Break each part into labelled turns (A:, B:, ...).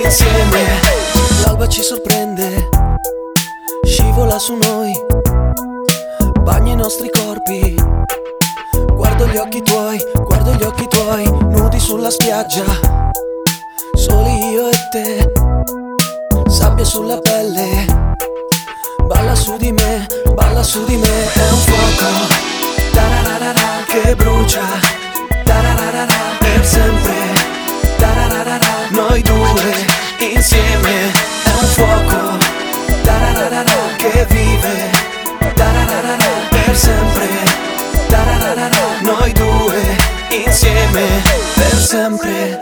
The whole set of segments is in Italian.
A: insieme. L'alba ci sorprende, scivola su noi, bagna i nostri corpi. Guardo gli occhi tuoi, nudi sulla spiaggia, soli io e te, sabbia sulla pelle, balla su di me, è un fuoco, tararara, che brucia, tararara, per sempre, tararara, noi due insieme, è un fuoco, tararara, che vive, tararara, per sempre, tararara, noi due insieme, per sempre.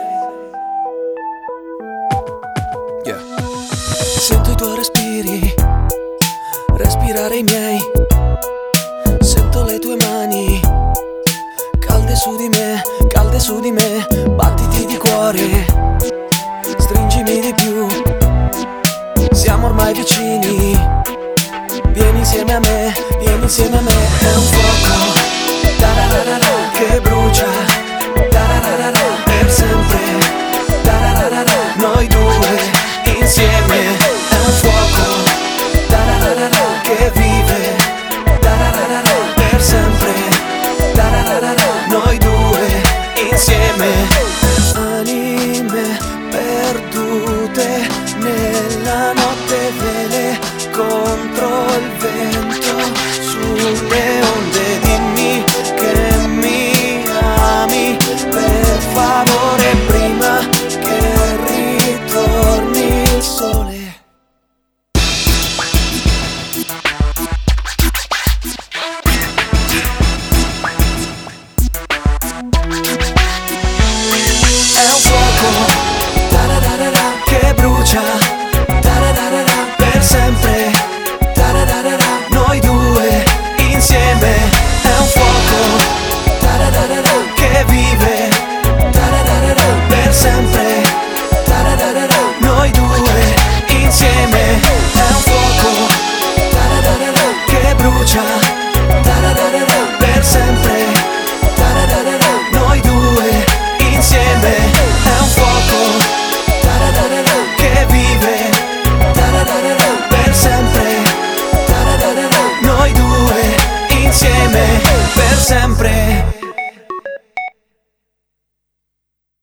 A: Yeah. Sento i tuoi respiri, respirare i miei, sento le tue mani, calde su di me, battiti di cuore, stringimi di più, siamo ormai vicini, vieni insieme a me, è un fuoco, tararara, che brucia, tararara, per sempre, tararara, noi due insieme, è un fuoco, tararara, che vive, tararara, per sempre, tararara, noi due insieme. Anime perdute nella notte, vele contro il vento, sulle onde, dimmi che mi ami, per favore, prima che ritorni il sole. È un fuoco, tararara, che brucia, tararara, per sempre, tararara, noi due insieme. È un fuoco, tararara, che vive, tararara, per sempre, tararara, noi due insieme. È un fuoco, tararara, che brucia, tararara, per sempre, tararara, noi due insieme. È un fuoco, tararara, che vive, tararara, per sempre, tararara, noi due insieme, per sempre.